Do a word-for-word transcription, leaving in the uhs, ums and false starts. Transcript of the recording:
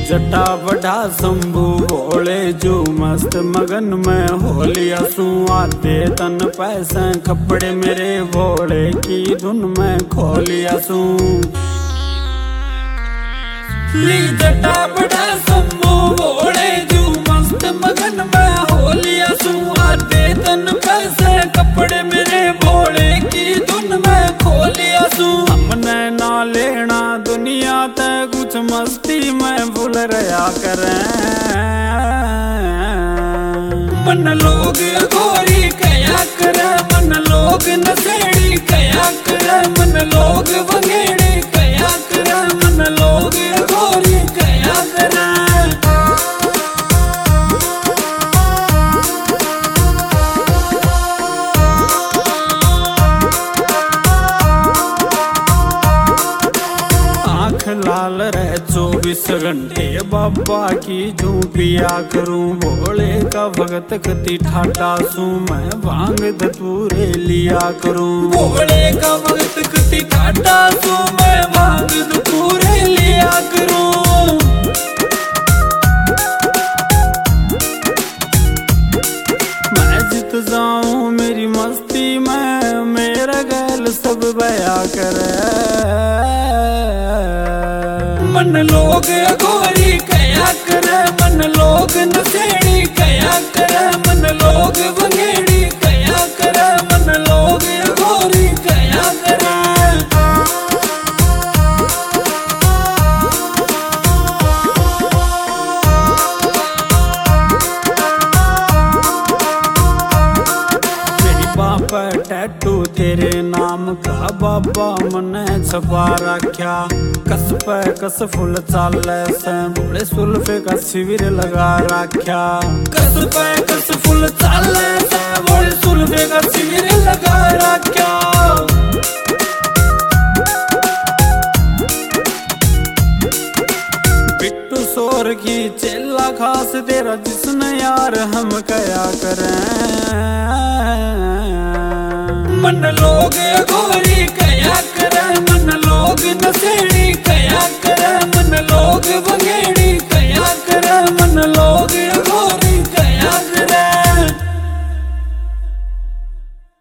जटा बढ़ा शंभु भोले जो मस्त मगन में हो लिया सू आते तन पैसे कपड़े मेरे भोले की धुन में खो लिया सू। जटा बढ़ा शंभु भोले जो मस्त मगन में हो लिया सू आते तन पैसे कपड़े मेरे भोले की धुन में खो लिया सू। हमने ना लेना दुनिया ते कुछ मस्ती में भूल रहा करें मन लोग गोरी कया करे मन लोग नशेड़ी कया करे मन लोग वंगेड़ी कया करे मन लोग गोरी कया करे। लाल रह चौबीस घंटे बाबा की जू पिया करूं भोले का भगत कति ठाटा सू मैं भांग धतूरे लिया करूं भोले का भगत कति ठाटा सू मैं भांग धतूरे लिया करूं। मैं जित जाऊं मेरी मस्ती में मेरा गैल सब बया करे मन लोग गोरी कया करे मन लोग नशेड़ी कया करे मन लोग वंगेड़ी कया करे मन लोग गोरी कया करे। टैटू तेरे नाम का बाबा मने छपा रख्या कस पे कस फुल चाले से भोले सुल्फे का शिविर लगा रख्या कस पे कस फुल चाले से भोले सुल्फे का शिविर लगा रख्या। बिट्टू सोर की चेला खास तेरा जिसने यार हम कया करें मन लोग गोरी कया करे मन